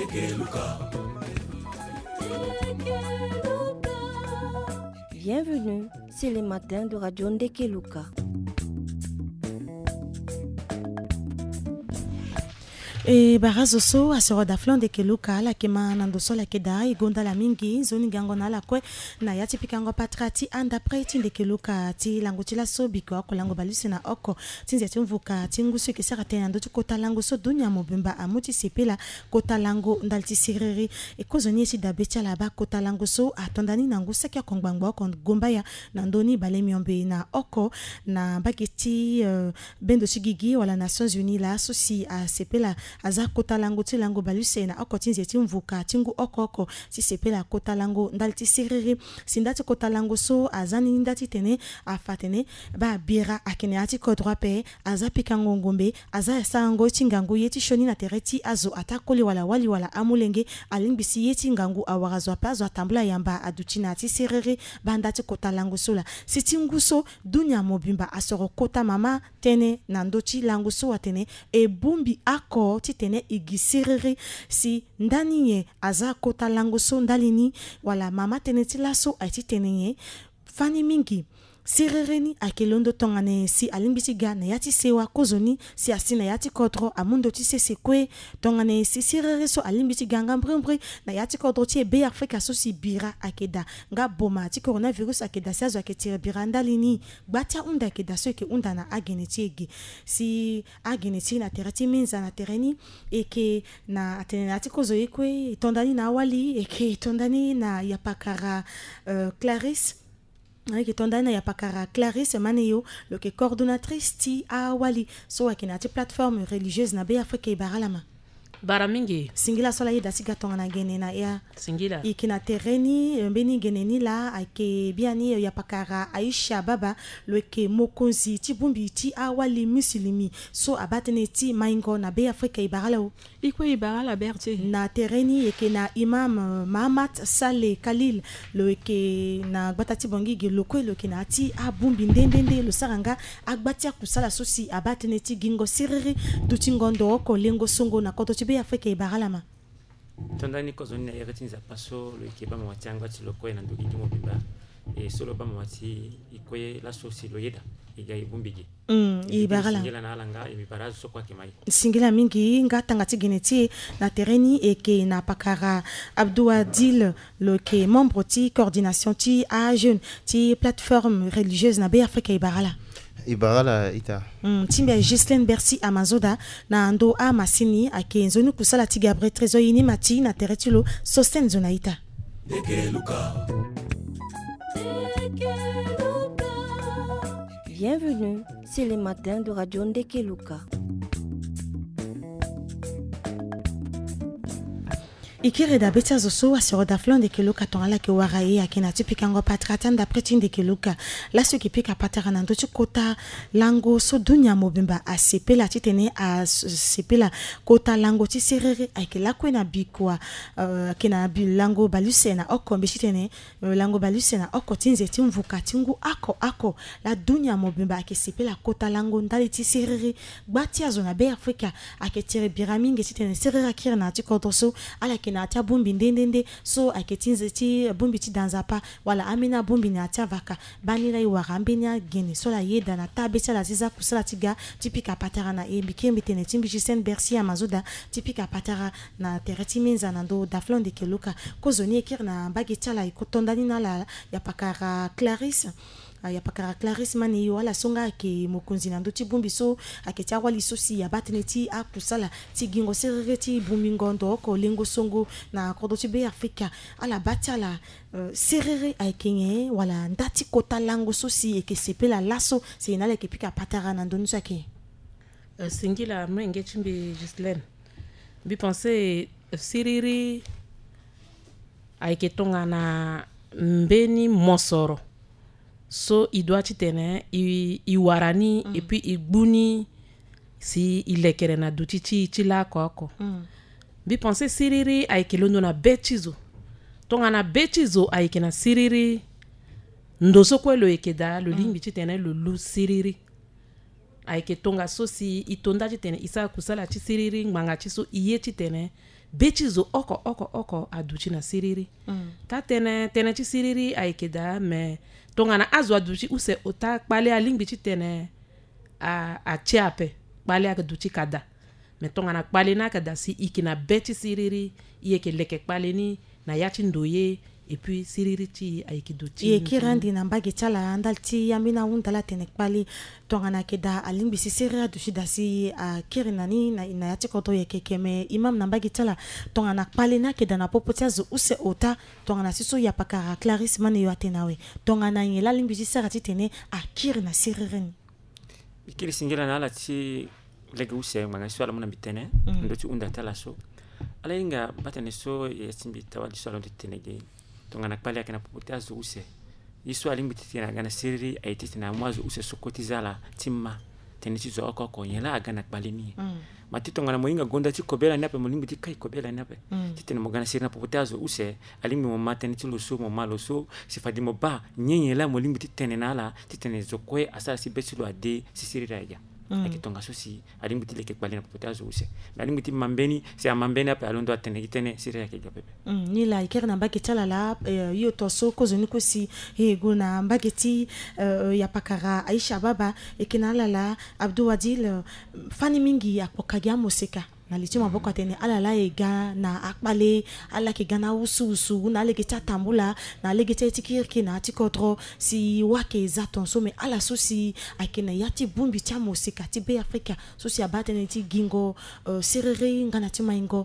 Bienvenue, c'est le matin de Radio Ndekeluka. E barazo so asoro da flon de keluka la kema nandoso la keda igonda la mingi zoni gango na la kwe na yati pikango patrati anda preti de keluka ti lango ti la so biko ko lango baluse na oko tinze timvuka tingusu ke sera tena ndo kota lango so dunya mobimba amuti sepela kota lango ndalti siriri e kozoni esi da becha la ba kota lango so atondani nango sakia kongbangbo kon gombaya nandoni balemiombe na oko na bageti bendo sigigi wala Nations Unies la sosi a sepela aza kota lango ti lango baluse na oko tinze timvuka tingu oko si sepela kota lango ndalti siriri sindati kota lango so azani ndati tene afatene ba bira akene ati kodroit pe aza pikango ngombe aza sango tingango yeti shoni na tereti azo atakoli wala amulenge alimbisi yeti ngangu awarazo pazo atambula yamba aduchina ati siriri bandati kota lango sola sitingu so dunya mobimba asoro kota mama tene nandochi lango so atene e bumbi ako titene igisiriri si ndani ye aza kota lango so ndalini wala mama tene tilaso aiti tene ye fani mingi sirereni akelondo tongane si alimbisi ga na yati sewa kozoni si asina yati kodro amundo ti sesekwe tongane si sirere so alimbisi ganga mbrembri na yati kodro ti ebe Afrika so si bira akeda nga boma ti coronavirus akeda si azo aketire bira ndalini gbatia unda akeda so eke unda na ageneti ege si ageneti na tereti minza na tereni eke na atene na ati kozo ekwe tondani na wali eke tondani na yapakara Clarisse qui tondana ya pakara Clarisse Maneyo le que coordonnatrice ti awali so akina ti plateforme religieuse na be Afrika ibaralama baramingi singila sola yeda sigatonga na gene na ya singila ikina tereni mbeni geneni la ake biani ya pakara Aisha Baba le que mokonzi ti bumbi ti awali muslimi so abatene ti maingo na be Afrika ibarala iko ibarala berti na tereni eke na imam Mahamat Saleh Khalil le que na batati bongi geloko le que na ti abumbi ndendende lo saranga agbatia kusala sosi abatene ti gingo siriri dutingondo ko lengo songo na koto be Afrika ibaralama tondani kozoni na yeretinza paso le keba mwatiangwa ti loko na ndugi mo bimba e solo ba mwati ikoye la sosi lo yeda iga ibumbigi ibarala singila na alanga ibarazo so kwa kimai singila mingi ngatanga ti geneti na tereni eke na pakara Abdouadil le ke membre ti coordination ti a jeune ti plateforme religieuse na be Afrika ibarala ibarala ita timbe Gislaine Bercy Amazoda na ando a masini ake nzoni kusala ti Gabriel Trezoyini mati na teretilo sosten zona ita Bienvenue, c'est le matin de Radio Ndekeluka. Ikire da betia zoso asiro da flon de keluka tonala ke waraye akena tipikango patratan da pretin de keluka la su ki pika patara nando ti kota lango so dunya mobimba asepela titene asepela kota lango ti serere akela kwena bikwa kena bilango baluse na oko mbishitene lango baluse na oko tinze timvuka tingu ako la dunya mobimba akesepela kota lango ndali ti serere gbatia zona be Afrika aketire biraminge titene serere akira na ti kodoso ala na tia bumbi ndendende so aketinze ti bumbi ti danzapa wala amina bumbi na tia vaka bani rai warambenya gene so la yeda na tabetia la ziza kusala tiga tipika patara na mbikembe tene timbi Gislaine Bercy Amazoda tipika patara na tereti menza nando daflon de keluka kozoni ekir na bagetia la ikotondani na la ya pakara Clarisse ya pakara Clarisse Maneyo wala songa ke mokonzi nando ti bumbi so aketia wali sosi ya batene ti akusala ti gingo serere ti bumbi ngondo ko lengo songo na kodo ti be Afrika ala batia la serere aikenye wala ndati kota lango sosi eke sepela laso se inale ke pika patara nando nusake singila mwenge chimbi Gislaine bi penser siriri aiketonga na mbeni mosoro so il doit titene i warani et puis i gbuni si ilekere na duti ti la ko bi penser siriri aikelondo na betizo tonga na betizo aikena siriri ndoso kwelo ekeda lo limbi titene lo lu siriri aike tonga so si itonda titene isa kusala ti siriri nganga ti so iye titene bechi zo oko aduchi na siriri ta tene chi siriri aikeda me tongana azo aduchi use ota kpale alingbi chi tene a chiape kpale aduchi kada me tongana kpale na kada si ikina bechi siriri yeke leke kpale ni na yachi ndoye et puis siriri chi aikiduchi ye kirandi na mbage chala andalti yamina undala tene kpali tongana keda alingbi si sirira dushi dasi a kirinani na yati koto yeke keme imam na mbage chala tongana kpali na keda na popotia zo use ota tongana siso ya pakara Clarisse mane yo atenawe tongana yela lingbi si sarati tene a kirina siririni ikiri singela na ala chi lege use manga swala mona bitene ndoti unda tala so ala inga batene so yesimbi tawali swala nditenege tongana kpali akena popotia zo use iswa lingbi titina gana siriri aitina mwazo use sokotizala timma tenisi zo oko yela agana kpali ni mati tongana moinga gonda ti kobela nape molingbi ti kai kobela nape titene mogana sirina popotia zo use alingbi mo matene ti loso mo maloso sifadi mo ba nyenyela molingbi titene nala titene zo kwe asala si betilo ade si sirira ya akitonga sosi alingbi ti leke kpali na popotia zo use alingbi ti mambeni si amambeni ape alondo atene kitene sirira ke gapepe ni la ikere na mbage chala la yo toso kozo niko si guna mbage ti ya pakara Aisha Baba ekinala la Abdou Wadil fani mingi apokagia moseka na lichima boko tene ala la ega na akpale ala ke gana usu na lege tambula na lege tikirki na tikotro si wake zaton so me ala so si akena yati bumbi cha mosika ti be Afrika so si abatene ti gingo serere ngana ti maingo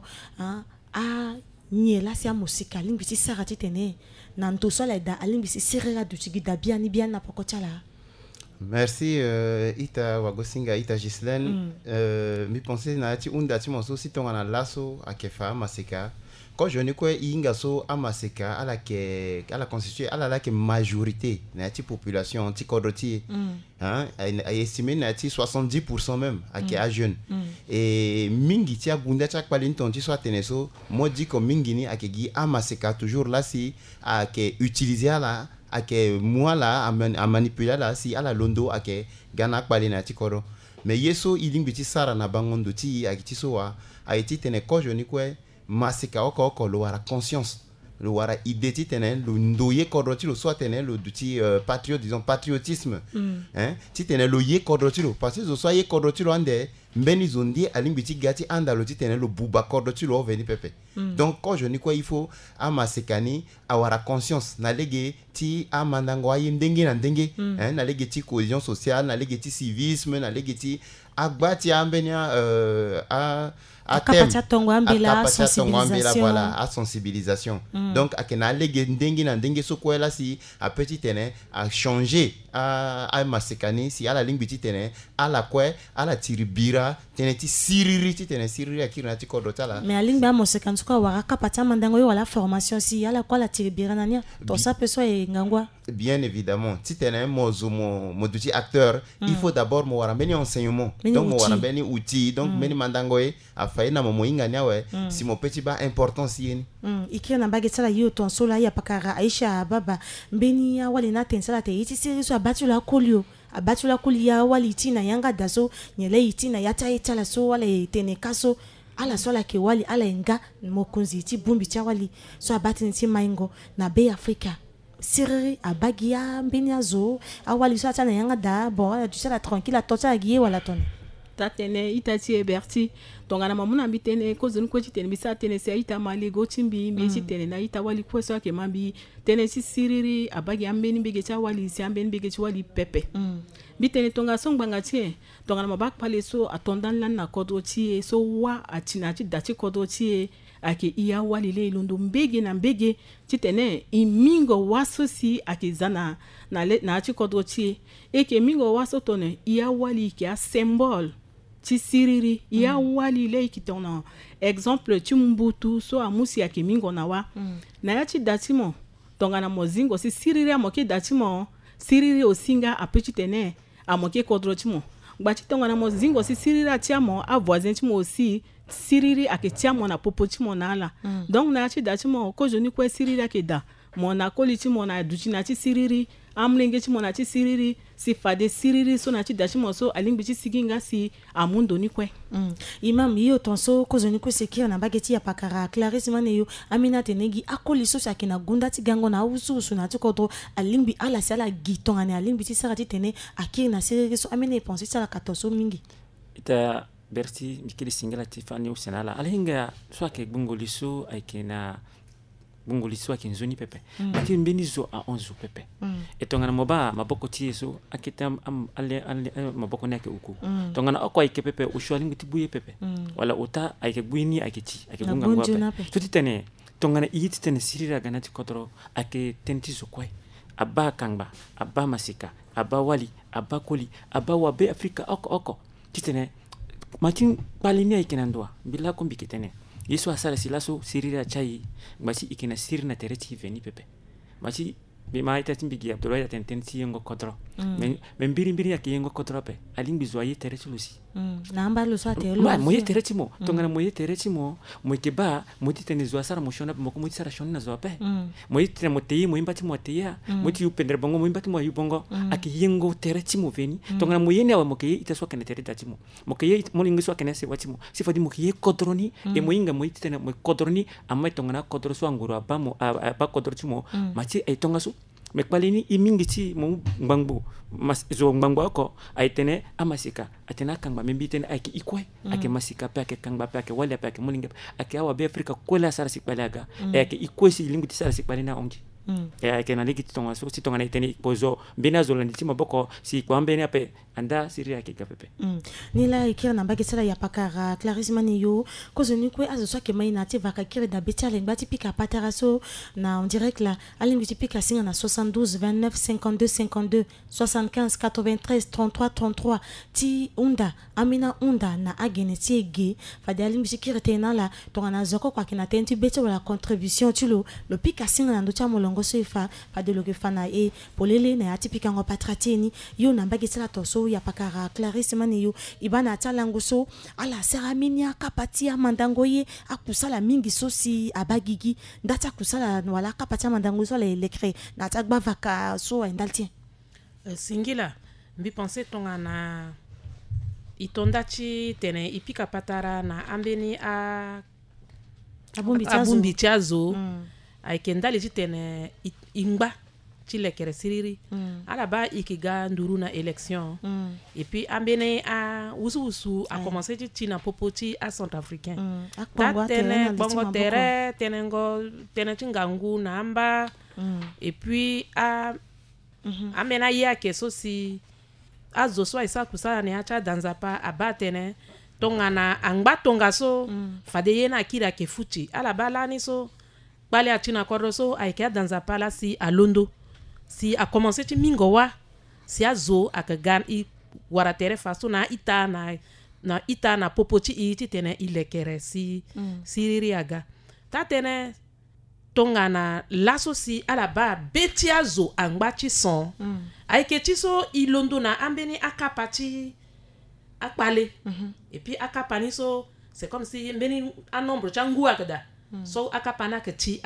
a nyela si mosika lingbi ti sarati tene na ntoso la da alingbi si serera du tigida biani na pokochala. Merci ita wagosinga ita Gislaine mi pensais na ti unda ti monso si tonga na laso akefa maseka quand je ne quoi inga so amaseka ala constituer ala la que majorité na ti population ti kodoti hein a estimé na ti 70% même a jeune et mingi ti agunda cha kpali nton ti so teneso modi ko mingi ni akegi amaseka toujours là si ake utiliser ala ake moi là a manipuler là si ala londo ake gana kpali na ti koro mais yeso ilingbi ti sara na bangondo ti akiti so wa a eti tene ko je ni quoi masika oko lo wara conscience lo wara idée tene lo ndoye kodroti lo soit tene lo duti patriotisme hein ti tene lo ye kodroti lo parce que so ye kodroti lo ande mbeni zondi alimbiti gati anda lo ti tene lo buba kodroti lo veni pepe donc quand je ni quoi il faut amasekani awara conscience na lege ti amandango ayi ndenge na ndenge hein na lege ti cohésion sociale na lege ti civisme na lege ti agbati ambenia à sensibilisation voilà à sensibilisation donc akena lege ndengi na ndenge so ko la si a petit tene a changer a masekani si ala lingbi ti tene ala kwe ala tiribira tene ti siriri ti tene siriri akira ti kodotala mais alingba mosekani ko wara kapata mandango yo wala formation si ala kwa la tiribira nania to ça peut soit ngangwa bien évidemment ti tene mozo mo duti acteur il faut d'abord mo wara beni enseignement donc mo wara beni outil donc beni mandango e a faina mo inga nyawe si mo petit ba importance yeni ikira na mbage tsala yo ton sola ya pakara Aisha Baba mbeni ya wali na tensala te iti seriso abatula kolio abatula kulia wali tina yanga daso nyele itina yata itala so wala tene kaso ala sola ke wali ala enga mokunzi ti bumbi cha wali so abatini ti maingo na be Afrika siriri abagia mbeni azo awali so atana yanga da bon tu sais la tranquille atota giye wala ton tatene itati eberti tongana mamuna bitene kozonu ko titene bisa tene se ita mali go timbi mbi titene na ita wali ko so ke mambi tene si siriri abagi ambeni bege cha wali si ambeni bege cha wali pepe bitene tonga songbanga tie tongana mabak pale so atondan lan na kodo tie so wa atina ti dati kodo tie ake iya wali le londo mbege na mbege titene imingo waso si ake zana na ti kodo tie eke mingo waso tone iya wali ke a symbole ti siriri ya wali le kitona exemple ti mbutu so amusi ya kimingo na wa na ya ti datimo tongana mozingo si siriri amoke datimo siriri osinga apechi tene amoke kodro timo gba ti tongana mozingo si siriri atiamo a voisin timo aussi siriri aketiamo na popo timo na ala donc na ya ti datimo ko joni ko siriri akeda mo na koli timo na duchi na ti siriri amlenge timo na ti siriri si fade siriri so na ti dachi mo so aling bichi siginga si amundo ni kwe imam yo tonso kozoni ko sekira na bageti ya pakara Clarisse maneyo amina tenegi akoli so sakina gunda ti gango na usu na ti kodro alingbi ala sala gitonga ne alingbi ti sarati tene akiri na siriri so amina penser sala katonso mingi ita berti mikili singela ti fani usenala alinga so ke bungoliso aikena bungoliso akinzoni pepe ati mbeni zo a 11 pepe etongana moba maboko ti so akita ale maboko ne ke uku tongana akwa ike pepe ushwali ngiti buye pepe wala uta aike buini akiti ake bunga ngwa so titene tongana iyiti tene sirira ganati kodro ake tenti zo kwai abba kangba abba masika abba wali abba koli abba wabe afrika oko titene matin palini aikena ndoa bila kombi kitene yesu asala silaso sirira chai basi ikina sirina tereti veni pepe basi bima ita timbigi abdullah ya tententi yengo kodro mbiri ya yengo kodro pe alimbi zoye tereti lusi na amba luso atelo moye tereti mo tongana moye tereti mo moiteba motitene zo asara moshona moko motisara shona zo pe moitene motei moimbati moteya moti upendre bongo moimbati mo yubongo akiyengo tereti mo veni tongana moyene awa moke itaswa kene tereti mo moke molingi swa kene se watimo sifadi moke kodroni e moinga moitene mo kodroni amma tongana kodro so anguru abamo aba kodro timo machi ai tonga so mekbalini imingiti mo ngbangu zo ngbangu ako aitene amasika atena kangba membitene ake ikwe ake masika pa ake kangba pa ake wale pa ake mulinga ake awa be afrika kola sara sikbalaga ake ikwe si limbuti sara sikbalina ongi ake na ligiti tonga so si tonga na itene pozo bena zo landiti maboko si kwambe ne ape anda siri ake kapepe nila ikira na mbage sala ya pakara Clarisse maneyo kozoni kwe azo so ke maina ti vaka kire da betia lengbati pika pataraso na en direct la alingi ti pika singa na 72 29 52 52 75 93 33 33 ti unda amina unda na agene ti ege fadi alingi ti kire tena la tonga na zoko kwa kina tenti betia wala contribution ti lo pika singa na ndo tia molongo so ifa fadi lo ke fana e polele na ati pika ngo patratini yo na mbage sala toso ya pakara Clarisse maneyo ibana talango so ala seraminia kapatia mandangoye akusala mingi so si abagigi ndata kusala wala kapatia mandango so le lekre ndata gbavaka so endaltien singila mbi penser tonga na itondachi tene ipika patara na ambeni a abumbi chazo aikendali tene ingba chilekere siriri alaba ikiga nduru na élection et puis ambene a usu a commencé tina popoti a centrafricain ta tene bongo tere tene chingangu na amba et puis a amena ya keso si azo so isa kusala ne acha danzapa abatene tonga na angba tonga so fadeye na kira ke fuchi alaba lani so bale atina koroso aikia danzapa la si alondo si a commencé ti mingowa si a zo aka gan i waratere faso na ita na popoti i ti tene ilekere si siriri aga ta tene tonga na laso si ala ba beti a zo angba ti son aike ti so ilondo na ambeni akapati akpale et puis akapani so c'est comme si mbeni a nombre changu akada so akapana ke ti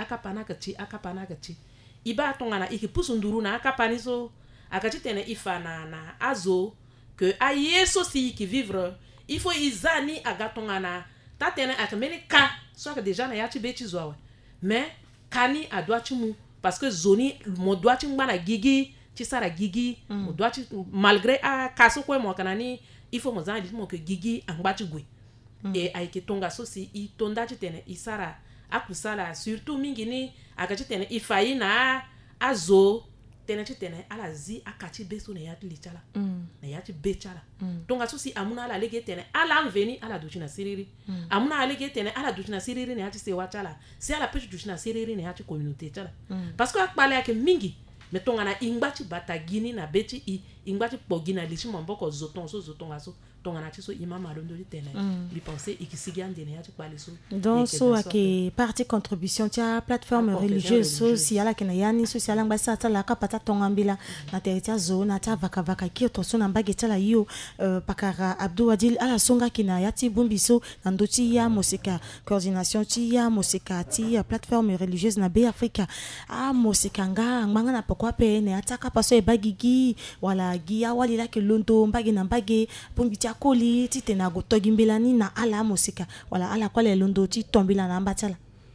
iba tongana iki pusunduru na akapani so akati tene ifa na azo que a yeso si qui vivre il faut izani agatongana ta tene atameni ka so que déjà na yati beti zo mais kani adwa chimu parce que zoni mo doit chimba gigi ti sara gigi mo doit malgré a kaso ko mo kanani il faut mo zani mo que gigi angba ti gwe et aiki tonga so si i tonda ti tene isara akusala surtout mingini akati tene ifai na azo tene ti tene ala zi akati beso ne yati lichala na yati bechala tonga so si amuna ala lege tene ala mveni ala duchina siriri amuna ala lege tene ala duchina siriri ne yati se wachala si ala pechu duchina siriri ne yati communauté chala parce que akpale yake mingi me tonga na ingbachi batagini na beti i ingbachi pogina lichi mboko zoton so zoton aso tongana ti so imama londo ti tene bi penser ikisigi andene ya ti kpali so donc so ake partie contribution tia plateforme religieuse so si ala kena yani so si ala ngba sa la kapata tongambila na teritia zo na ta vaka ki to so na mbage tala yo pakara Abdou Adil ala songa kina yati bumbiso na ndoti ya musika coordination ti ya musika ti plateforme religieuse na be Africa musika nga nganga na pokwa pe ne ataka paso e bagigi wala gia wali la ke londo mbage na mbage bumbi tia koli ti tena go togimbelani na ala musika wala ala kwale londo ti tombila na mbatala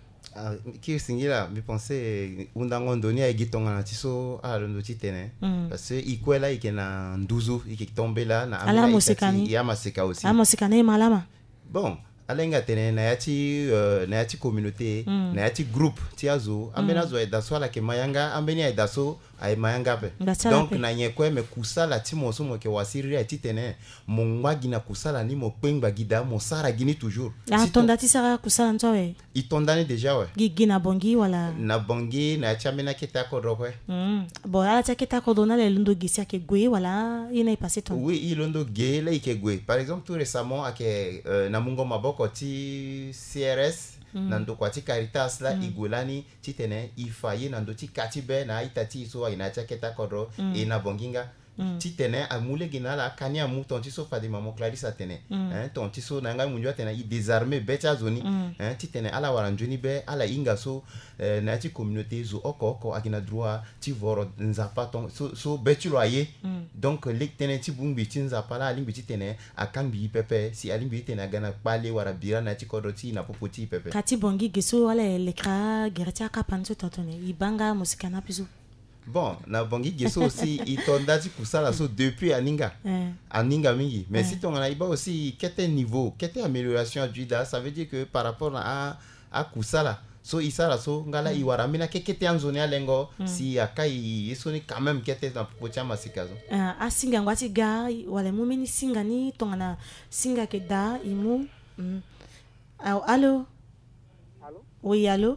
qui singira mi pensais undango ndoni a gitonga na tiso a londo ti tene parce que ikwela ikena nduzu ikitombela na ala musika ni ya masika aussi musika ne malama bon alenga tene na yati communauté na yati groupe ti azo ambena zo edaso ala ke mayanga ambeni edaso ay mayanga pe donc na nyekwe me kusala ti mo so mo ke wasiri ti tene mo ngwagi na kusala ni mo pengba gida mo sara gini toujours tonda ti sara kusala ntowe itondani déjà ouais gigi na bongi wala na bongi na chamena kita ko rokwe bon ala ta kita ko dona le lundo gisia ke gwe wala ina i passé ton oui il lundo ge la ke gwe par exemple tout récemment ake na mungo maboko ti CRS nando kwa ti Caritas la igolani ti tene ifaye nando ti katibe na itati so ina cha keta kodro e na bonginga ti tene amule gina la kani amu ton ti so fadi mamo Clarisse tene ton ti so nanga munjo tene i désarmer becha zoni ti tene ala waranjoni be ala inga so na ti communauté zo oko akina droit ti voro nzapa ton so bechulo aye donc lek tene ti bumbi ti nzapa la alimbi ti tene akambi pepe si alimbi tene gana pale wara bira na ti kodro ti na popoti pepe kati bongi geso wala lekra gertia kapanzo totone ibanga musika na pizo bon na bongi geso aussi itonda ti kusala so depuis aninga mingi mais si ton iba aussi quel niveau quelle amélioration juda ça veut dire que par rapport à kusala so isala so ngala iwara mina kete anzoni alengo si akai isoni quand même kete na pocha masikazo asinga ngwati ga wala mumini singa ni tongana singa ke da imu allô oui allô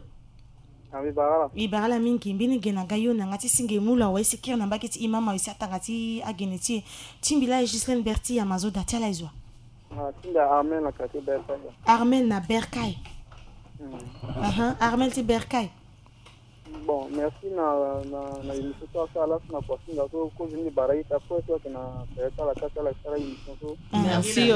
Ibara mingi mbini gena gayo na ngati singe mula wa isikira na bakiti imama isi atangati ageneti timbila Gislaine Berti ya mazo datala izwa tinda Armel na kati Berkay Armel na Berkay Armel ti Berkay bon merci na émission to sala na kwa singa so ko zini baraita ko to na peta la kata la sala émission so merci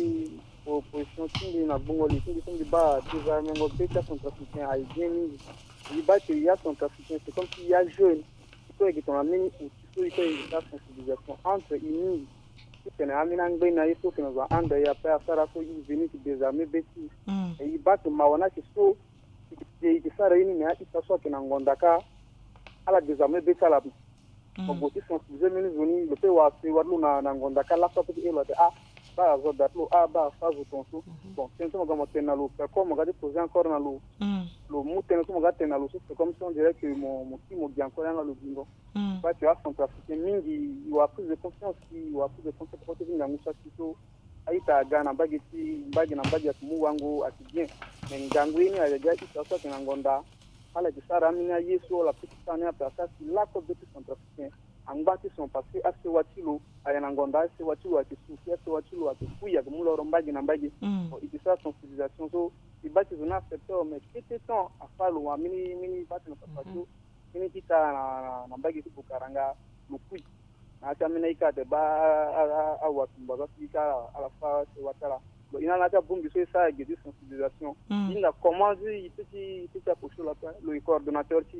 o position tingi na bongo li tingi ba déjà mengo peta son trafiquant ay geni il bat qu'il y a son trafiquant c'est comme s'il y a jeune il faut que ton ami ou il faut une sensibilisation entre ini c'est un ami n'angbe na il faut que nous anda ya pa sara ko il venir qui désarmer bêtise et il bat mawana qui so qui sara ini na il s'assoit que ngondaka ala désarmer bêtise la bon ils sont venus le pe wa se wadlu na ngondaka la so pe elo ba zo datlo ba fa zo tonso bon c'est comme on tena lo comme on va poser encore na lo mutena comme on va tena lo c'est comme si on dirait que mon timo bien encore dans le bingo pas tu as son trafic mingi il a plus de confiance il a plus de confiance pour te venir musa kito aita gana bageti na bagi mu wangu atibien mais ngangu ini ajaja itaso tena ngonda ala kisara minya yeso la petite année après ça la cause de son trafic angbati son passé assez watilo ayana ngonda assez watilo akisufi assez watilo akuya kumuloro mbagi na mbagi itisa sensibilisation so ibati zona secteur mais kete temps afalo wa mini bati na papatu mini kita na mbagi kukaranga lukui na acha mina ikate ba awa tumbaza fika ala fa se watala bon ina na ta bungi so ça de sensibilisation il a commencé petit approcher le coordonnateur qui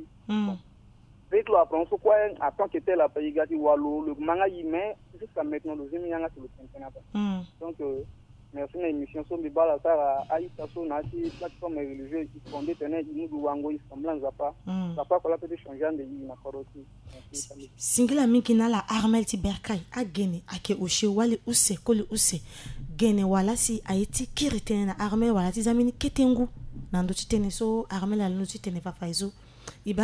avec le apprend ce quoi en tant que tel après il a dit wallo le manga yime jusqu'à maintenant le zemi yanga sur le cinquième donc merci na émission so mi bala ça aïta so na ci plateforme religieuse qui fondé tenait nous wango il semblance pas ça pas pour la petite changer de yi na korosi singila mingi na la Armel ti Berkay agene ake oshe wale use kole use gene wala si aiti kiritene na Armel wala ti zamini ketengu na ndo titene so Armel ala ndo titene fa faizo iba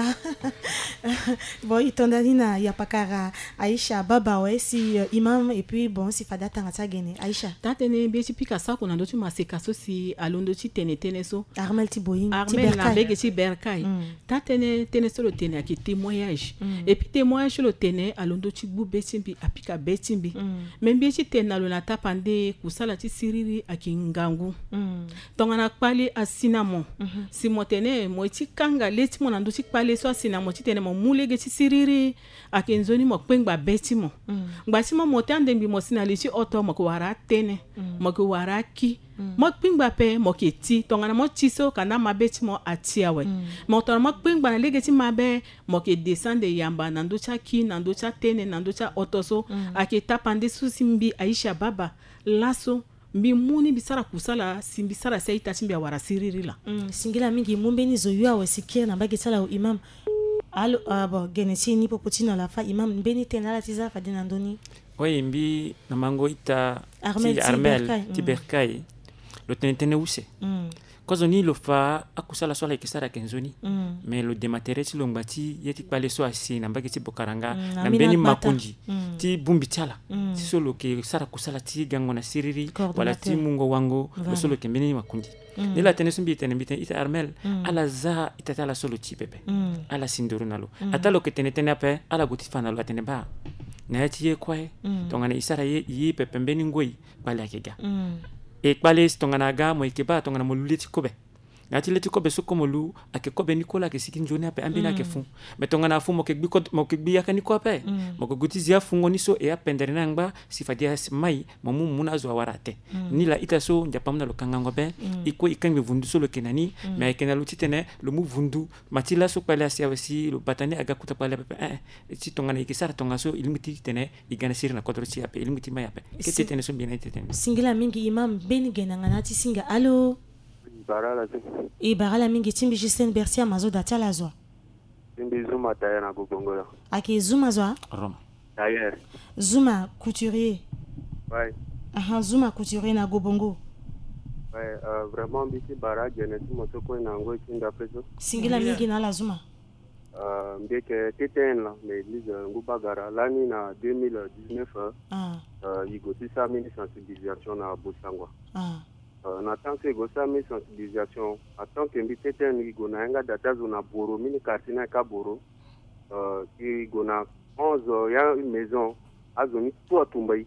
bon itondalina ya pakara Aisha baba ouais si imam et puis bon si fada tangata gene Aisha tatene be pika sa ko nando maseka so si alondo ci tene so Armel Tiboyin Armel na bege ci berkai tatene tene so le tene ki témoignage et puis témoignage le tene alondo ci bu betimbi apika betimbi même be ci tene alona tapande kusala ci siriri akingangu tongana kpali asinamo si motene mo ci kanga leti mo nando ci kpali so asinamo ci tene mo mulege ci siriri akenzoni mo kpengba betimo ngbasimo mo tande mbi mo sinali ci oto mo ko wara tene mo ko wara ki mo kpengba pe mo ke ti tongana mo ti so kana mabeti mo atia we mo to mo kpengba na lege ti mabe mo ke descendre yamba nando cha ki nando cha tene nando cha oto so ake tapande susi mbi Aisha baba laso mbi muni bisara kusala simbisara seita chimbi wara siriri la singila mingi mumbeni zoyua wasikia na bagi sala imam alo bon genesi ni popotina la fa imam mbeni tenala tiza fa dinandoni oui mbi na mango ita Armel Tiberkai lo tenetene use kozoni lo fa akusala swala ikisara kenzoni mais lo dematere ti longbati yeti pale so asi na mbagi ti bokaranga na mbeni makunji ti bumbi tiala ti solo ke sara kusala ti gango na siriri wala ti mungo wango lo solo ke mbeni makunji ni la tene sumbi tene mbite ita Armel ala za ita tala solo ti pepe ala sinduru nalo atalo ke tenetene ape ala goti fana lo atene ba na yati ye kwae tongana isara ye pepe mbeni ngoi pale akega e kpale tongana ga mo ikeba tongana mo luleti kobe ngati leti kobe soko mo lu ake kobe nikola ke sikin joni ape ambina ke fu me tongana fu mo ke gbi aka niko ape mo ko guti zia fu ngoni so e apendere nangba sifadia mai mo mu muna zo warate ni la ita so njapamna lo kangango be iko ikangbe vundu so lo kenani me ikena lu titene lo mu vundu matila so kpale asia wasi lo batani aga kuta pale ape ti tongana ikisara tonga so ilmiti tene igana sirna kodro ti ape ilmiti mai ape ke titene so bien titene singila mingi imam beni genanga ti singa allo Barala mingi timbi Justin Bertia mazo data la zwa. Timbi Zuma tailleur na Gobongola. Aki Zuma zwa? Roma. Tailleur. Zuma couturier. Ouais. Zuma couturier na Gobongo. Ouais, vraiment biti bara geneti motoko na ngo kinda peso. Singila mingi na la Zuma. Mbeke TTN la mais l'église Ngubagara l'année na 2019 igoti sa mini sensibilisation na Bosangwa. En tant que gossami sensibilisation, en tant que mbitete ngona nga data zona boro mini kartina ka boro qui gona 11 ya une maison azoni tout tumbai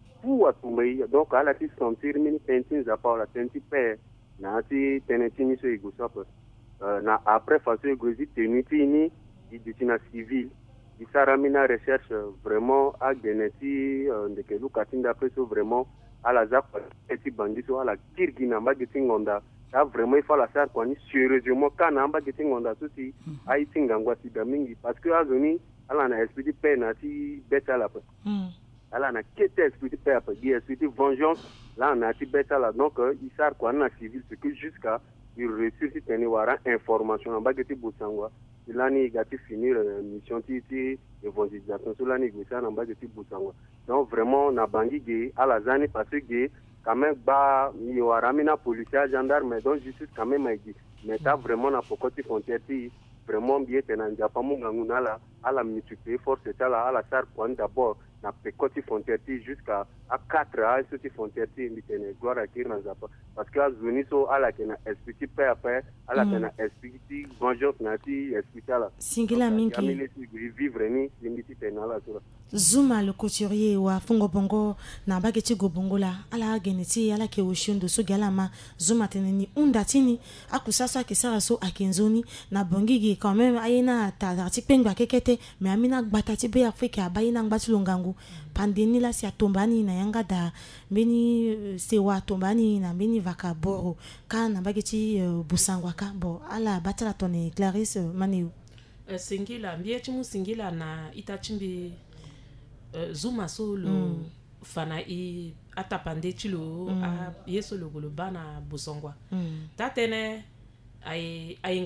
donc à la ti sentir mini pentin za pa la tenti pe na ti tenetini so igosop na après façon egozi teniti ni ditina civil di saramina recherche vraiment a geneti de que lukatinda preso vraiment à la ZAP, et bandit à la Kirgina, Magating Honda, ça vraiment il faut la faire quoi, sérieusement, quand on a Magating Honda, ceci, à Itingangwati Damingi, parce que à Zoni, elle en a expliqué peine à ti bête à la peu. Elle en a quitté expliqué peine à peu, il a expliqué vengeance, là on a ti bête à la, donc il sert quoi, on a civil, ce que jusqu'à, il ressuscite un wara information, en Bagati Boussangwa, il a ni gâté finir mission titi, évangélisation, sur la négociation en Bagati Boussangwa. Donc vraiment na bangi gay à la zani parce que quand même ba mi waramina policier gendarme donc justice quand même aigi mais ta vraiment na pokoti frontière vraiment bien tenanja pa munga nguna à la multiplier force ta la à la sar point d'abord na pokoti frontière jusqu'à 4 à cette frontière mitene gloire à kirna zapa parce que zoni so à la kena expliquer peu après à la kena expliquer vengeance na ti expliquer la singila mingi vivre ni limiti penala so Zuma le couturier wa fungo bongo na bageti gobongola ala geneti ala ke oshundo so galama Zuma teneni undatini akusasa ke sara so akenzoni na bongigi quand même ayena tazarti pengba kekete mais amina gbatati be afrika bayina ngbati longangu pandeni la si atombani na yanga da beni sewa tombani na beni vakaboro kana bageti busangwa ka bo ala batala tone Clarisse Maniu singila mbieti mu singila na itachimbi Zuma solo fana i atapande chilo a yeso lo bana busongwa tatene ay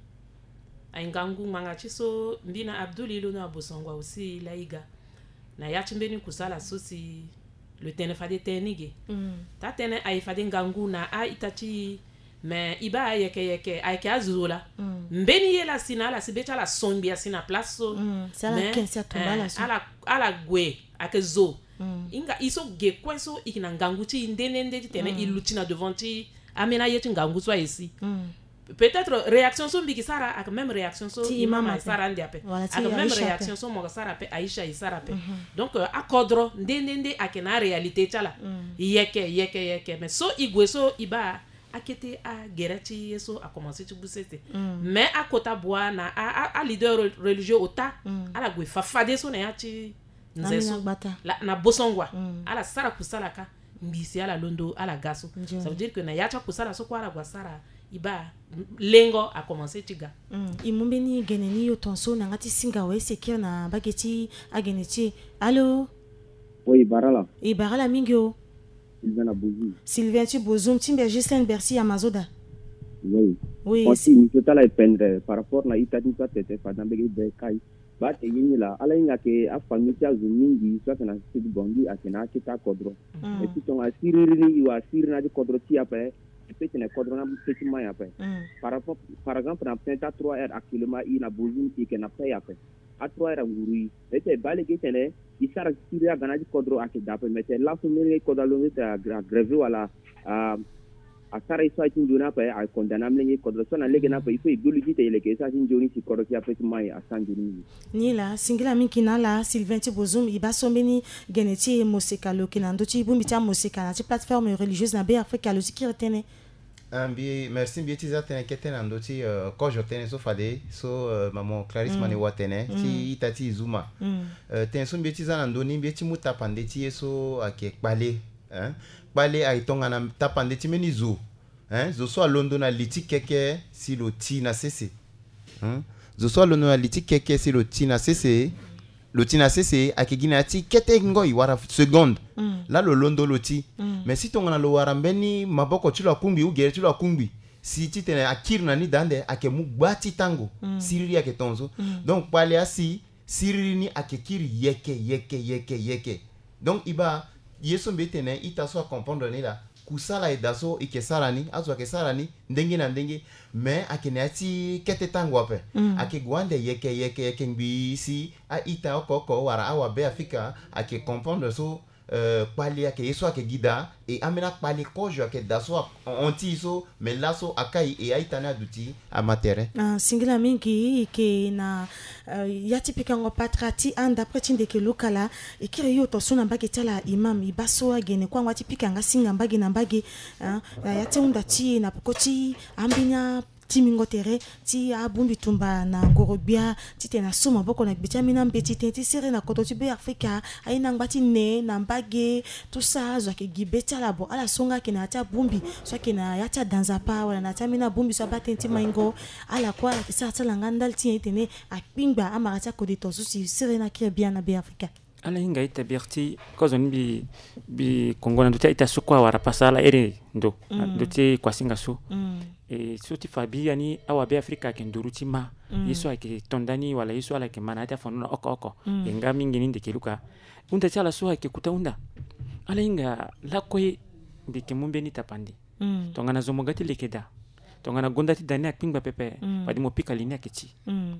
ngangu manga chiso mbina Abduli lo na busongwa aussi laiga na yachimbeni kusala sosi le tene fade tenige tatene ay fade ngangu na a itachi mais iba yeke ayeke azola mbeni ye la sina la sibe la sonbi asina place so mais ala gwe ake zo inga iso ge kweso ikina nganguti ndenende tene ilutina devant ti amena yeti ngangu so ici peut-être réaction so mbiki sara ak même réaction so imama sara ndiape ak même réaction so mo sara pe Aisha isara pe donc akodro ndendende akena réalité tala yeke mais so igwe so iba akete a gerati yeso a commencé tu bousete mais à kota boa na a leader religieux ota ala gwe fafade so na yati nzeso na bosongwa ala sara kusala ka mbisi ala londo ala gaso ça veut dire que na yacha kusala so kwa ala gwa sara iba lengo a commencé tiga imumbeni geneni yo tonso na ngati singa we sekir na bageti ageneti allo oui barala barala mingyo Sylvain Bozoum, Timber Justin Bercy Amazoda. Oui. Aussi, je t'ai peindre par rapport à l'Italie, ça t'était pas dans les bécailles. Bah, et il y a là, il y a que à famille qui a zooming, soit qu'on a fait du bondi, à qu'on a qui t'a codro. Et si on a siriri ou a sirina de codro qui après, et puis on a codro un petit moyen après. Par exemple, on a peut-être 3 heures actuellement, il a Bozoum qui n'a pas après. À 3 heures à Gouri. Et c'est balé qui est il s'arrête à gagner codro à qui d'après mais là son mérite codalo à gréver wala à sarai soit une journée après à condamner les codro son allé gagner après il faut idéologie et les ça une journée si codro qui après mai à Sanjuni ni la singila mikina la Sylvain Bozoum iba sombeni geneti mosekalo kinando ti bumbita mosekana ti plateforme religieuse na be Afrika lo sikirtene merci bien tiza tene keten andoti ko jotene so fade so maman Clarisse mane watene ti itati zuma ten so bien tiza andoni bien ti muta pande ti so ake kpale kpale ay tonga na tapande ti meni zo zo so alondo na liti keke si lo ti na sese zo so alondo na liti keke si lo ti na sese lo ti na sese ake gina ti kete ngo iwara seconde là lo londo loti mais si tonga na lo warambeni maboko ti lo kumbi u gere ti lo kumbi si ti tene akir na ni dande ake mu gbati tango siriri ake tonzo donc pale asi siriri ni ake kiri yeke donc iba yeso mbetene ita so comprendre ni la kusala edaso ike sarani azo ake sarani ndenge na ndenge mais ake ne ati kete tango ape ake gwande yeke ngbi si a ita okoko wara awa be Afrika ake comprendre so pali ake yeso ake gida e amena pali kojo ake daso onti so mais laso akai e aita na duti amatere singila mingi ke na yati pikango patrati anda pretinde ke lokala e kire yo to sona mbage tala imam ibaso agene kwa ngati pikanga singa mbage na mbage yati unda ti na pokoti ambinya timingo tere ti abumbi tumba na ngorobia ti tena suma boko na bitamina mbeti ti sere na koto ti be Afrika aina ngati ne na mbage tout ça zo ke gibeta labo ala songa ke na ta bumbi so ke na yata danza pa wala na tamina bumbi so batenti maingo ala kwa la kisa tsala ngandal ti tene akpingba amarata ko de to so si sere na ke bien na be Afrika ala hinga ita berti kozo ni bi kongo na ita sukwa wara pasala ere ndo ti kwasinga so e soti fabi yani awa be Afrika ke nduruti ma yeso ake tondani wala yeso ala ke manata fonuna oko enga mingi ninde keluka unda chala so ake kutaunda ala hinga lakoy be ke mumbe ni tapandi tongana zomogati lekeda tongana gondati dani akpingba pepe padi mo pika linia kechi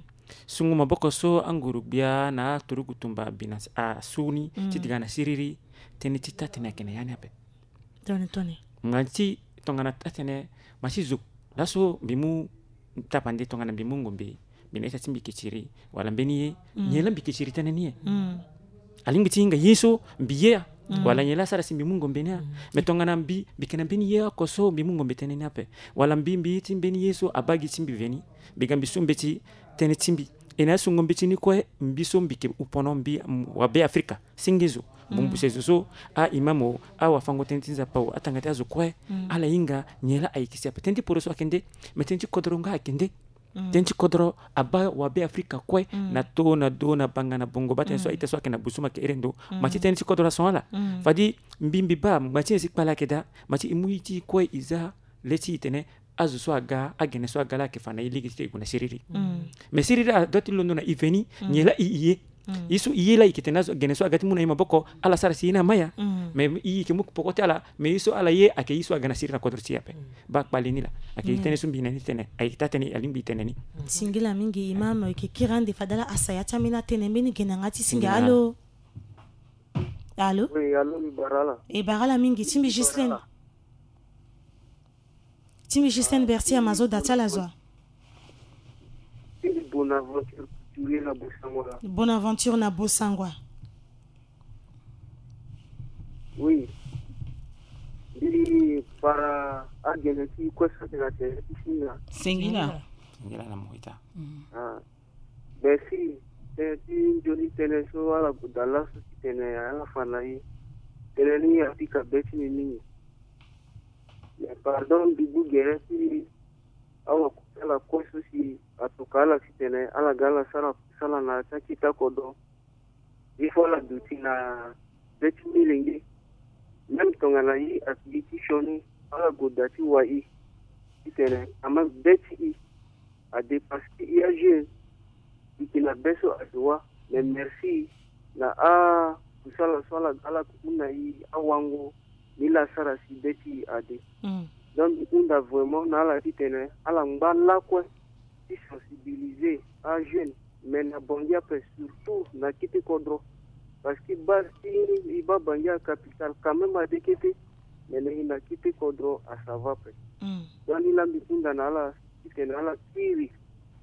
sungu maboko so anguru bia na turugu tumba binas suni tidigana siriri teni tita tena kene yani ape toni nganti tongana tatene masizu laso bimu tapande tongana bimu ngombe bina timbi kichiri wala mbeni nyela bikichiri tene nie alingi tinga yeso biye wala nyela sara simbi mungo mbenia metongana mbi bikena mbeni ye koso mbi mungo mbetene nape wala mbimbi timbeni yeso abagi timbi veni bigambi sumbeti tene timbi ena sungo mbeti ni ko mbiso mbike upono mbi wabe Afrika singizo bumbusezo so a imamo a wafango tentinza pawo atangati azo ko ala inga nyela aikisia patenti poroso akende metenti kodronga akende tenchi kodro aba wabe Afrika kwe na to na do na banga na bongo baten so ita so akena busuma ke erendo machi tenchi kodro sonala fadi mbimbi ba machi sikpala keda machi imuiti kwe iza leti tene azu so aga agene so aga la ke fana iligi te kuna siriri me siriri doti londo na iveni nyela iye isu yila ikitena geneso agati muna ima boko ala sara sina maya me i ke muk pokote ala me isu ala ye ake isu agana sirna kodroti ape ba kbalini la ake tene sumbina ni tene ay tateni alimbi tene ni singila mingi imam ke kirande fadala asaya tamina tene mini genangati singa allo oui allo barala e barala mingi timbi Gislaine Berti amazo datala zwa Bonaventure na Bosangwa. Oui. Ili para agency kwesa tena tena. Singila na moita. Besi teti joli tene so ala budala so tene ala fanai. Tene ni atika beti ni. Pardon bibu geresi awa kala kwesa si atokala sitene ala gala sala na takita kodo ifo la duti na beti milingi même tongana yi activity shoni ala godati wa yi sitene ama beti a dépasser IAG ikina beso adwa mais merci na kusala sala gala kuna yi awango nila sara si beti ade donc unda vraiment na la sitene ala ngala kwa sensibiliser à jeunes mais na bangia pe surtout na kiti kodro parce que basi iba bangia capital quand même a dekete mais na kiti kodro à savoir pe donc ila mbikunda na la kitena ala kiri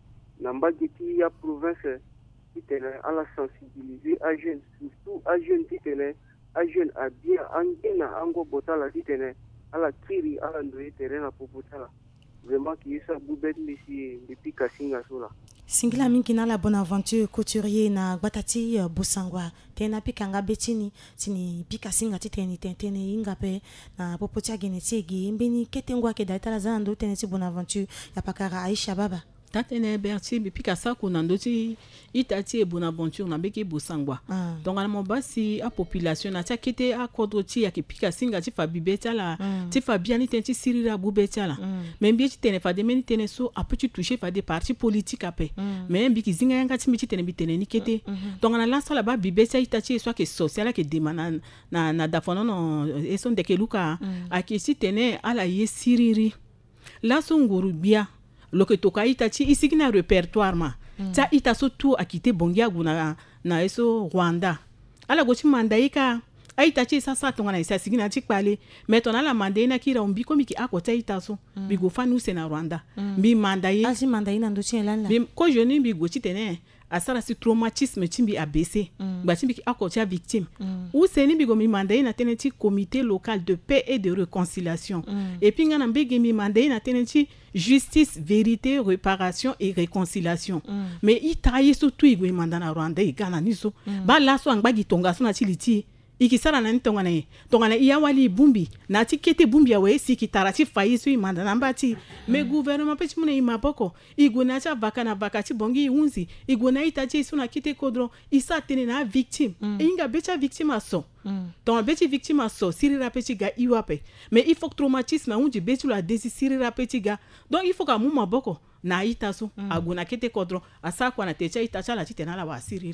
na mbagiti ya province kitena ala sensibiliser à jeunes surtout à jeunes kitena à jeunes a bien angena ango botala kitena ala kiri ala ndoye terrain popotala vraiment qui est ça boubet ici depuis Kasinga sola singila mingi na la Bonaventure couturier na batati Bosangwa tena pikanga betini tini pika singa titeni tene ingape na popotia genetiegi mbeni ketengwa ke datala zando teneti Bonaventure ya pakara Aisha baba tatene Berti bipika sako na ndoti itati Bonaventure na beki Bosangwa donc ala mobasi a population na takete a kodoti ya kipika singa ti fa bibeta la ti fa biani tenti sirira bubeta la même bi ti tene fa de meni tene so a petit toucher fa des partis politiques ape même bi ki zinga yanga ti mi ti tene bi tene ni kete donc ala la sala ba bibeta itati soit que social que demana na dafono no eson de keluka a ki si tene ala ye siriri la so nguru bia loke toka itati isigina répertoire ma ta ita so tu akite bongia guna na eso Rwanda ala gochi mandaika aitachi sasa tongana isa sigina tikpale metona la mandaina kira umbi komi ki akota ita so bigo fanu se na Rwanda bi mandaye asi mandaina ndo chelala bi ko jeni bi gochi tene asara si traumatisme timbi ABC batimbi ki akota victime ou seni bigo mi mandaina tene ti comité local de paix et de réconciliation et puis ngana mbege mi mandaina tene ti justice, vérité, réparation et réconciliation. Mais il taille surtout il mandana Rwanda il gana niso. Ba la so angba gitonga so na tiliti. Ikisara na ntonga na tongana iya wali bumbi na tikete bumbi ya we siki tarati faisu imandana mbati me gouvernement peti muna imaboko igona cha vakana vakati bongi unzi igona itachi suna kite kodro isa tene na victime inga becha victime aso donc beti victime aso sirira peti ga iwape mais il faut que traumatisme unji betu la desi sirira peti ga donc il faut ka mu maboko na itaso aguna kete kodro asa kwa na techa itacha la titena la wasirira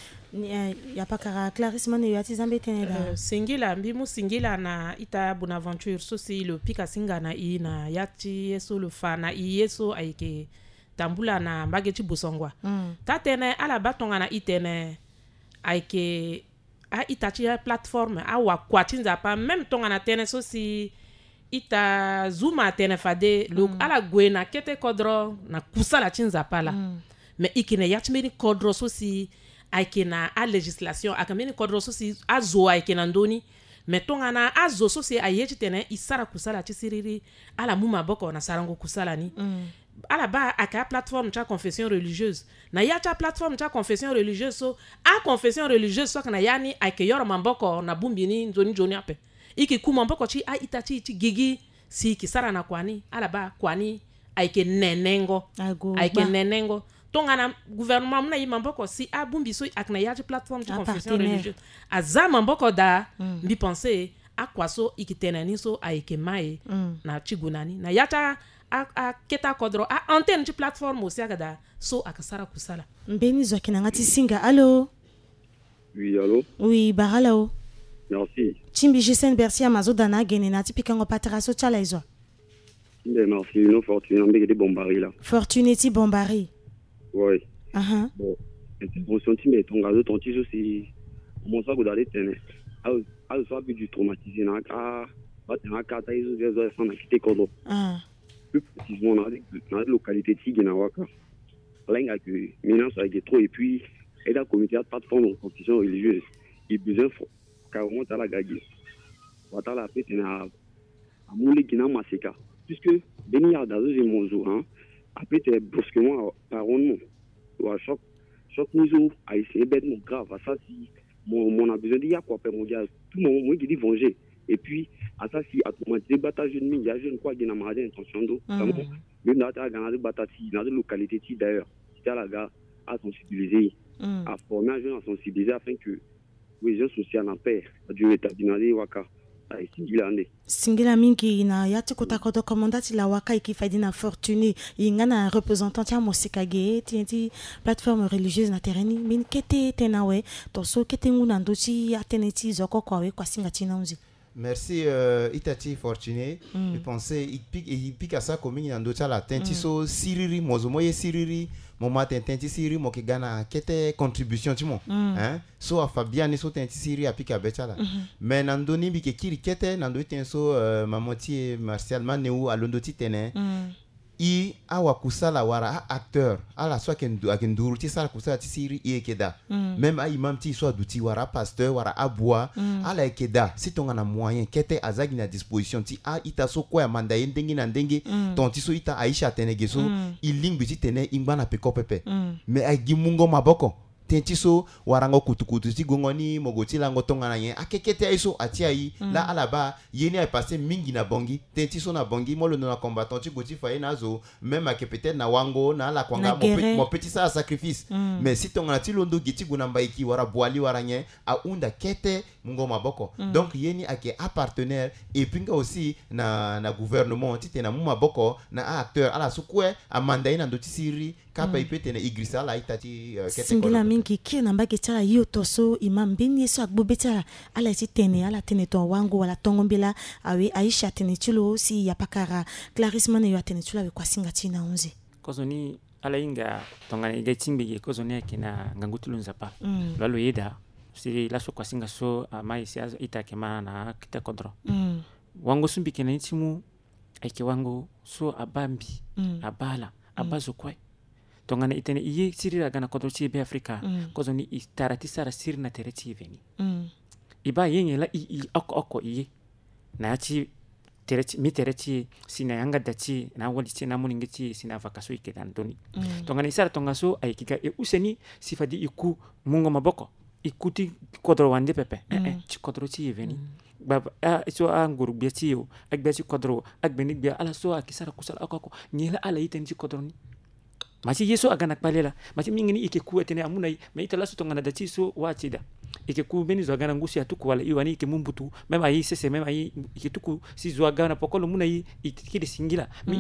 ya pakara Clarisse mane yati zambe teneda singila mbimu singila na ita Bonaventure so si le pika singa na i na yati yeso le fana i yeso aike tambula na mbageti Bosangwa tatene ala batonga na itene aike a itachi plateforme a wa kwatinza pa même tonga na tene so si ita zuma tene fade lo ala gwena kete kodro na kusala chinza pala mais ikine yatmeni kodro so si aikena a législation akameni kodro so si azo aikena ndoni mais tongana azo so si ayechi tene isara kusala chisiriri ala muma boko na sarango kusala ni ala ba aka plateforme cha confession religieuse na ya cha plateforme cha confession religieuse so a confession religieuse so kana yani akeyor mamboko na bumbini ndoni joni ape iki kuma mboko chi a itachi chi gigi si kisara na kwani ala ba kwani aike nenengo tongana gouvernement muna yima mboko si a bumbi so akna ya plateforme de confession religieuse azama mboko da mbi penser akwaso ikitenani so aike mai na chigunani na yata a keta kodro a antenne de plateforme aussi agada so akasara kusala mbeni zo kinanga tisinga allo Oui, allô? Oui, baralao. Merci. Chimbi Jisen Bersi Amazo Dana Genena Tipikango Pataraso Chalaizo. Merci, nous Fortuné, on a des bombari là. Fortuneti Bombari. Oui. Bon, intervention timé ton gars ton tiso si mon ça goudale tene. A soit du traumatisé na ka ba tena ka ta iso des fois na kité kodo. Plus précisément dans la localité Tigina Waka. Là que maintenant ça est trop et puis et la communauté pas de fond en compétition religieuse. Il besoin carrément à la gagner. Wata la fête na amuli kina maseka puisque Beni a dans un mozo hein après t'es brusquement par rondement ou à choc niveau a essayé bêtement grave à ça si mon a besoin de y a quoi mondial tout le monde qui dit venger et puis à ça si automatisé bataille jeune il y a jeune quoi qui n'a pas d'intention d'eau même là t'as gagné bataille dans des localités d'ailleurs c'était la gars à sensibiliser à former un jeune à sensibiliser afin que cohésion sociale en paix du état binali waka Singila mingi na yati kutakodo komandati la waka ikifaidi na Fortuné ingana représentant ya mosikage tienti plateforme religieuse na tereni min kete tenawe to so kete nguna ndochi ateneti zoko kwawe kwa singa chinauzi. Merci Itati Fortuné. Je pensais il pique à ça comme il en doit la tentiso siriri mozomoye siriri moment tenti siri mo kigana kete contribution tu mo hein so a Fabian so tenti siri a pique à betala mais nandoni bi ke kiri kete nando tenso mamoti Martial Maneu alondoti tene i awa kusala wara acteur ala so akenduru ti sala kusala ti siri i ekeda même a imam ti so aduti wara pasteur wara abwa ala ekeda si tonga na moyen kete azagi na disposition ti a ita so kwa manda yendengi na ndenge ton ti so ita Aisha tenege so iling biti tene imbana peko pepe mais a gimungo maboko tenti so warango kutukutu ti gongoni mogoti lango tonga na yen akekete iso atia yi la alaba yeni a passé mingi na bongi tenti so na bongi molo na combattant ti goti faye na zo même que peut-être na wango na la kwanga mon petit ça sacrifice mais si tonga na ti londo giti guna mbaiki wara boali waranye a unda kete mungo maboko donc yeni ake a partenaire et pinga aussi na gouvernement ti tena mu maboko na acteur ala sukwe a mandaina ndo ti siri kapa ipete na igrisa la itati kete singila mingi ki na mbake tala yoto so imam bini so agbobeta ala tene ton wango wala tongombela awe Aisha tene chulo si ya pakara Clarisse mane yo tene chulo kwa singa tina onze kozoni ala inga tongana ide timbe kozoni akina ngangutulu nzapa lalo yeda si la so kwa singa so mai si ita kema na kita kodro wango sumbi kena timu aike wango so abambi abala abazo kwai tongana itene iye siri la gana kodro chi be Afrika kozoni itarati sara siri na tereti veni iba yenye la i oko iye na chi tereti sina yanga dati na wali sina muningeti sina vakaso ikedan doni tongana isara tongaso aikiga e useni sifadi iku mungo maboko ikuti kodro wande pepe chi kodro chi veni baba so anguru biatio agbiati kodro agbeni bia ala so akisara kusala akoko nyela ala iten chi kodro ni machi yeso agana palela machi mingini ike kuetene amunai meita laso tongana dati so wachida ike ku beni zo agana ngusi atuku wala iwani ike mumbutu même ayi sese même ayi ike tuku si zo agana pokolo munai ikide singila mi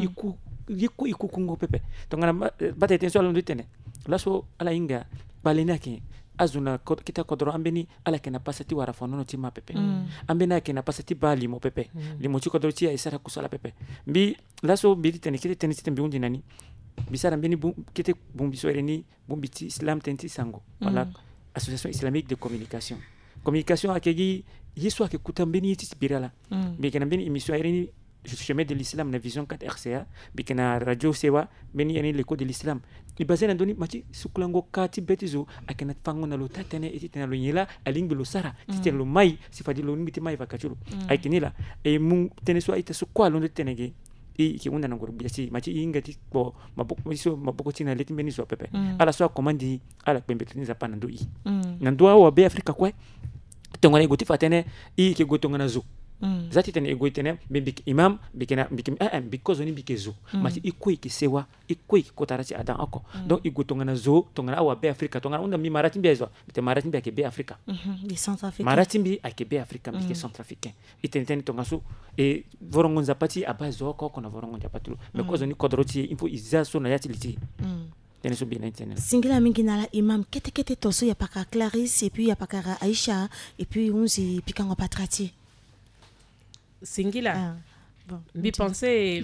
iku kungo pepe tongana bata tenso alondo tene laso ala inga balena ke azuna kita kodro ambeni ala kena pasati wara fonono tima pepe ambena kena pasati bali mo pepe limo chi kodro chi isara kusala pepe mbi laso bidi tene kite tene sitembi undi nani bisara mbeni kite bumbiso ereni bumbiti islam tenti sango wala association islamique de communication akegi yeso akekuta mbeni yiti birala bikena mbeni émission ereni chemin de l'islam na vision 4 RCA bikena radio sewa mbeni yani l'écho de l'islam ibazena ndoni machi sukulango kati betizo akena fango na lota tene etitena lo nyela alingi lo sara titelo mai sifadi lo ngiti mai vakachulo aikinila e mun tene so aita sukwa lo tenege ki unda ngoro biasi machi ingati bo maboko tina leti mbeni so pepe ala so komandi ala pembetini za pana ndo nando wa be Afrika kwa tongana igoti fatene ke gotongana zo zati tene egotene bibik imam bikena bikim because oni bikezo machi ikoi kisewa ikoi kotarati adan ako donc igotongana zo tongana wa be Afrika tongana unda mi marati bezo te marati be ke be Afrika di Centrafrique marati bi ake be Afrika bi ke Centrafrique itene tongaso e vorongonza pati abazo ko na vorongonza patulo because oni kodroti info izaso na yati liti tene so bien tene singila mingi nala imam kete toso ya paka Clarisse et puis ya paka Aïcha et puis unzi pikango patrati singila bon mbi pense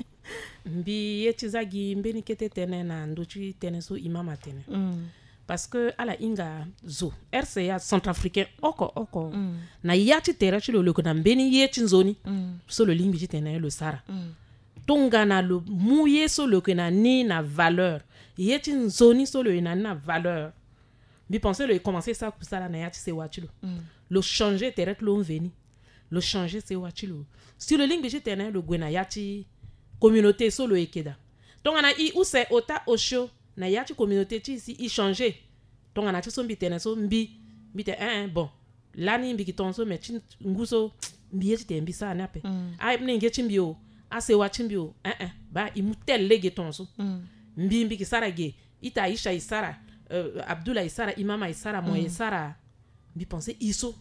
mbi yetizagi mbeni kete tene na ndochi tene so imama tene parce que ala inga zo RCA centrafricain oko na yati tere chilo le kona mbeni yeti nzoni so le limbi tene le sara tonga na le mouye so le kona ni na valeur yeti nzoni so le na valeur mbi pense le commencer ça pour ça la na yati se wachilo le changer tere lo veni le changer se wachilo si le limbi tene le gwena yati communauté so le ekeda tonga na i use ota osho na yati communauté ti si i changer tonga na ti so mbi tene so mbi te bon lani mbi ki ton so me ti nguso mbi yeti te mbi sa na pe ai mne nge chimbi o ase wa chimbi o ba i mutel lege ton so mbi ki sara ge ita Aisha isara Abdullah isara imama isara mo isara mbi pense iso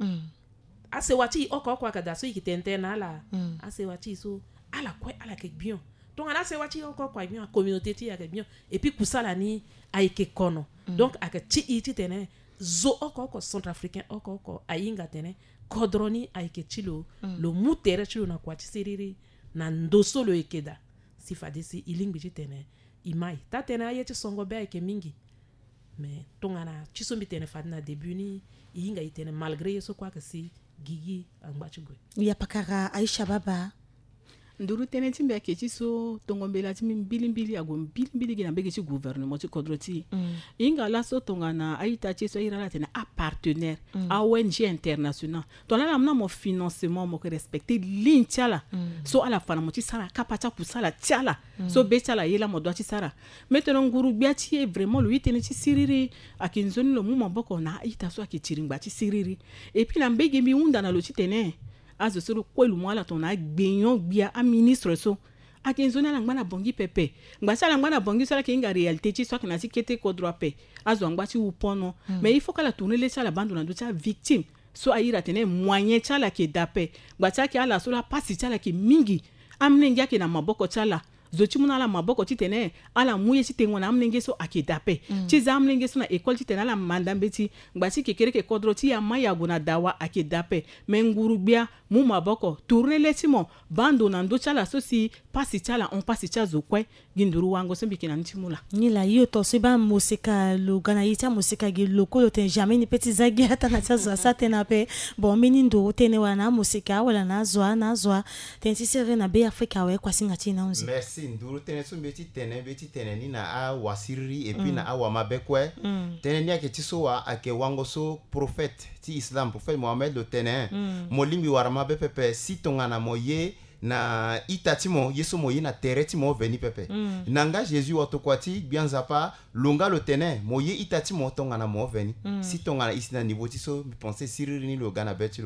ase wa ti oko ka da so ikitente na la ase wa ti so ala quoi ala ke bien donc on a se wati encore quoi bien communauté ti avec bien et puis kusala ni aike kono donc avec ti iti tene zo oko centrafricain oko ayinga tene kodroni aike chilo lo mutere chilo na kwati seriri na ndoso lo ekeda sifadisi ilingbi ti tene imai ta tene ayeti songo be aike mingi mais tongana chisombi tene fadna début ni yinga itene malgré so quoi que si gigi angbachi gwe ya pakara Aisha baba nduru tene timbe ke ti so tongombela ti mbilimbili ago mbilimbili gina bege ti gouvernement ti kodro ti inga la so tongana aita ti so irala tene a partenaire a ONG international to la mna mo financement mo respecter lin tiala so ala fana mo ti sara kapata ku sala tiala so be tiala yela mo do ti sara maintenant nguru bia ti vraiment lui tene ti siriri akinzoni lo mu mo boko na aita so akichiringba ti siriri et puis la mbege mi unda na lo ti tene azo soro kwelu mwala tona gbenyon bia a ministre so akenzona la ngana bongi pepe ngba la ngana bongi so la kinga réalité ti so kana si kete ko droit pe azo ngba ti upono mais il faut que la tourner les la bande na do ta victime so ayira tene moyen cha la ke dape ngba cha ki ala so la pasi cha la ke mingi amnenga ke na maboko cha la zoti muna la maboko ti tene ala muye ti tengo na amnenge so akedape ti za amnenge so na école ti tene la mandambe ti ngba ti kekere ke kodro ti ya maya gona dawa akedape menguru bia mu maboko tourner letimo bando na ndo chala so si pasi chala on pasi cha zo kwe ginduru wango so bikina ntimula ni la yo to se ba musika lo gana yita musika ge lokolo ten jamais ni petit zagi hata na cha za tena pe bon mini ndo tene wana musika wala na zwa ten si sere na be Afrika we kwa singa ti na unzi merci nduru tene so beti tene ni na a wasiri et puis na a wa mabekwe tene ni ake tiso wa ake wango so prophète ti Islam prophète Mohammed le tene molimbi warama be pepe si tongana moye na itatimo yeso moye na tereti mo veni pepe nanga Jésus otokwati bien zapa longa le tene moye itatimo tongana mo veni si tongana isina niveau ti so penser siriri ni logana betilo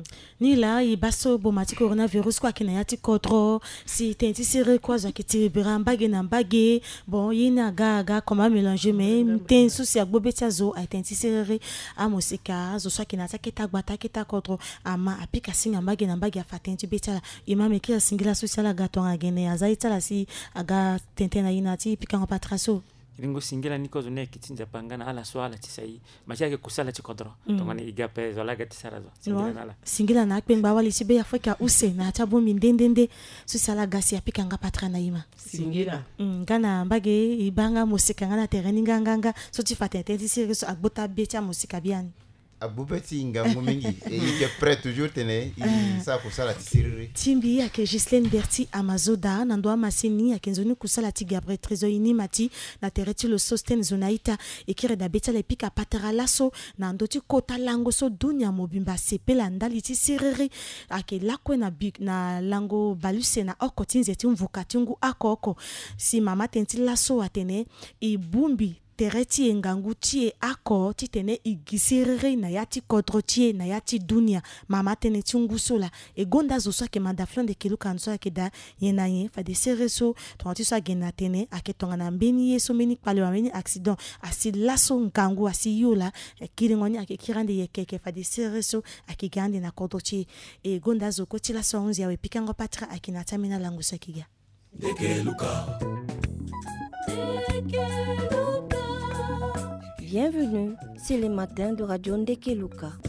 ni la i baso bomati coronavirus kwa kina yati kodro si tenti siriri kwa za kiti birambage na mbage bon yina gaga comment mélanger mais ten souci agbobetia zo a tenti siriri a musika zo so kina taketa gbata kita kodro ama apika singa mbage na mbage afatenti betala imam ki singila sociala gato ngene azaita la si aga tentena inati pika patraso lingo singila niko zone kitinja pangana ala swala tisai machake kusala chikodro tomani igape zola gati sarazo singila na akpengba wali sibe Afrika use na tabo mindendende sociala gasi apika patra na ima singila ngana mbage ibanga musika ngana tereni nganga so tifate tisi so agbota becha musika biani abubeti ngambo mingi et il est prêt toujours tene ça pour ça la tisiriri timbi yake Ghislaine Berti Amazoda nando masini yake nzoni kusala ti Gabriel Trésor ini mati na tereti lo sosten zonaita ekire da beta le pika patara laso nando ti kota lango so dunya mobimba sepela ndali ti siriri ake lakwe na lango baluse na oko tinze ti mvuka tingu akoko si mama tenti laso atene ibumbi tereti engangu tie ako titene igisiriri na yati kodro tie na yati dunia mama tene tungusola e gonda zo so ke mandaflon de kiluka nso ke da yena ye fa de sereso tonti so gena tene aketonga na mbeni yeso meni pale wa meni accident asi laso ngangu asi yola kiringoni akekirande yekeke fa de sereso akigande na kodro tie e gonda zo ko tila so onzi ya pikango patra akinata mina langu so kiga de kiluka Bienvenue, c'est les matins de Radio Ndekeluka.